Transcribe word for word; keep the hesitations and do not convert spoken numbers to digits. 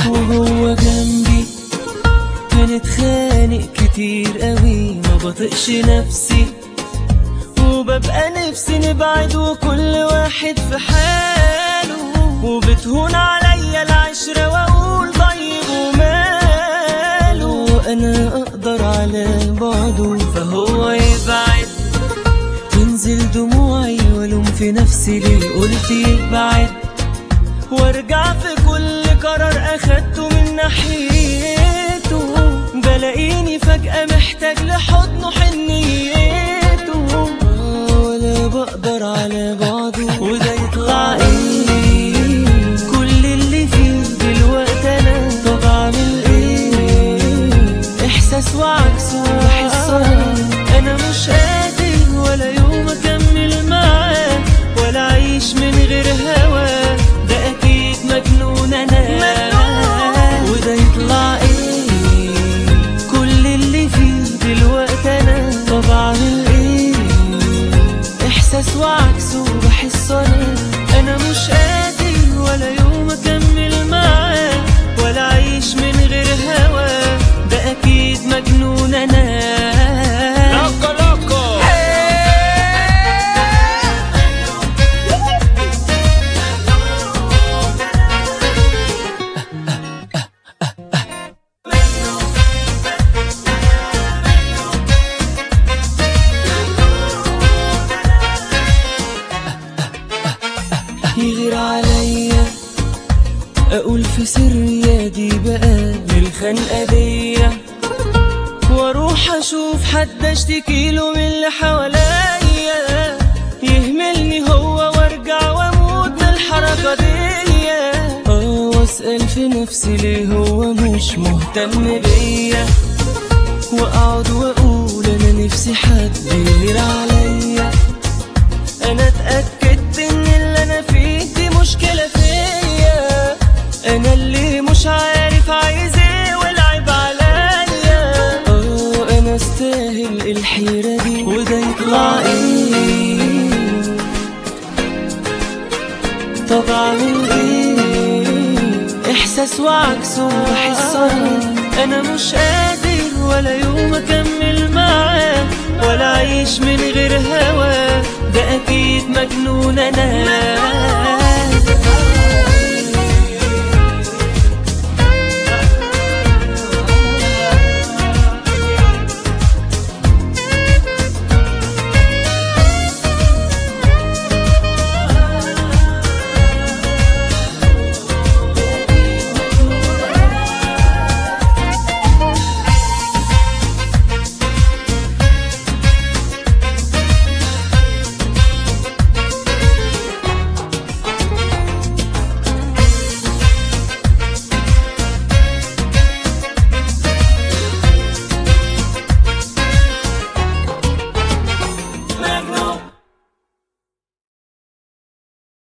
وهو جنبي بنتخانق كتير قوي، ما بطقش نفسي وببقى نفسي نبعد وكل واحد في حاله، وبتهون عليا العشرة واقول طيب وماله. انا اقدر على بعده فهو يبعد، تنزل دموعي والوم في نفسي ليه قلت يبعد، وارجع في كل قرار اخدته من ناحيته بلاقيني فجأة محتاج لحضنه حنيته، ولا بقدر على بعضه. وده يطلع ايه كل اللي فيه دلوقتي انا؟ طب اعمل ايه؟ احساس وعكسه بحس انا مش قادر ولا يوم اكمل معاه ولا اعيش من غير هواه، ده اكيد مجنون انا. وده يطلع ايه كل اللي فيه دلوقتي انا؟ طب اعمل ايه؟ احساس وعكسه بحس انا انا مش قادر ولا يوم اكمل معاه ولا اعيش من غير هواه، ده اكيد مجنون انا. لوكو لوكو يغير عليا اقول في سري يا دي بقى للخنقه دي، واروح اشوف حد اشتكيله من اللي حواليا، يهملني هو وارجع واموت من الحركه دي. اه واسال في نفسي ليه هو مش مهتم بيا، واقعد واقول انا نفسي حد يغير عليا. انا اتاكدت ان اللي انا فيه دي مشكله فيا، انا اللي مش عارف عايز ايه والعيب عليا. اه انا استاهل الحيره دي. وده يطلع ايه؟ طب اعمل ايه؟ احساس وعكسه بحس انا مش قادر ولا يوم اكمل معاه ولا اعيش من غير هواه، ده اكيد مجنون انا.